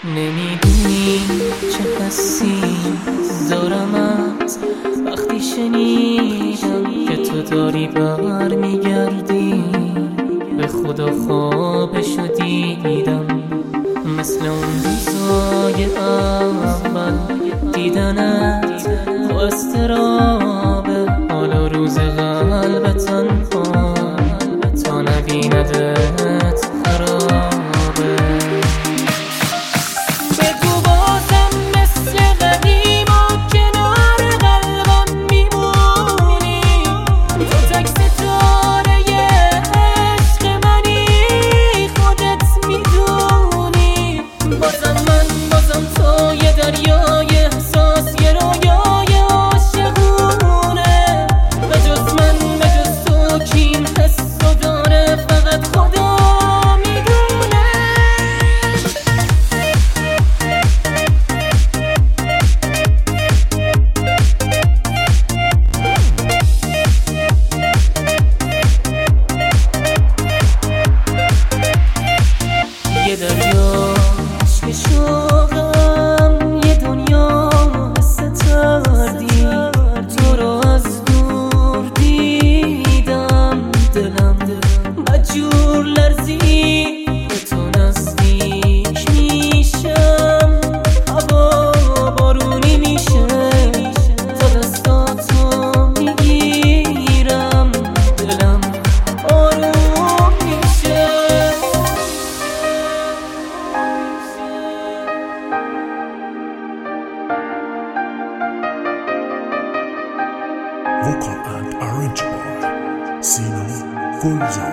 نمیدونی چه حسی دارمت وقتی شنیدم که تو داری برمیگردی. به خدا خوابشو دیدم مثل اون روزای اول دیدنت با اضطرابه. حالا روز قلب تنها تا نبیندت خرابه. بگو بازم مثل قدیما کنار قلبم میمونی. تو تک ستاره عشق منی خودت میدونی. بازم تو یه دریای احساس، یه رویای عاشقونه. به جز من به جز تو کی این حسو داره فقط خدا میدونه. یه دریا عشق شوقم، یه دنیا حس تردی. تو رو از دور دیدم دلم مجبور لرزی. به تو نزدیک میشم هوا بارونی میشه. تا دستاتو میگیرم دلم آروم میشه. Vocal and arranged by Sino Gonzalez.